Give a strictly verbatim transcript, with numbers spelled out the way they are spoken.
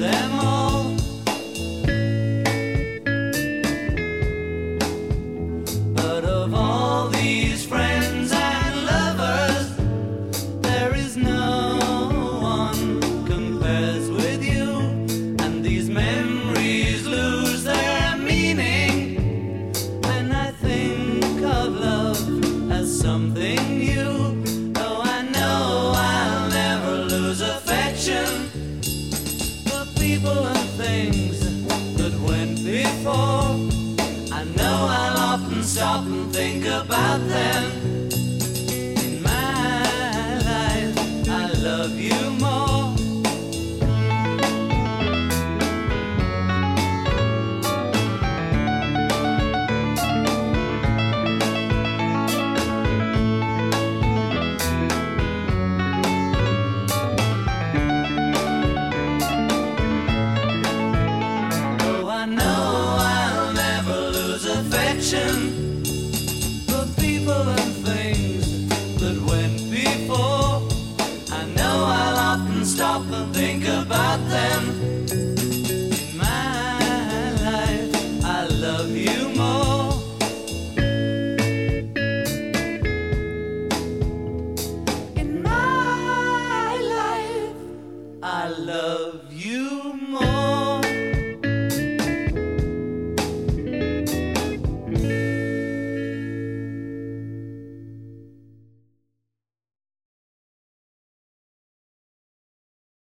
them all. But of all these friends and lovers, there is no one compares with you. And these memories lose their meaning when I think of love as something new. Though I know I'll never lose affection for people and things that went before. I know I'll often stop and think about them. In my life, I love you more. Though I know I'll never lose affection for people and things that went before. I know I'll often stop and think about them. In my life, I love you more. In my life, I love you more.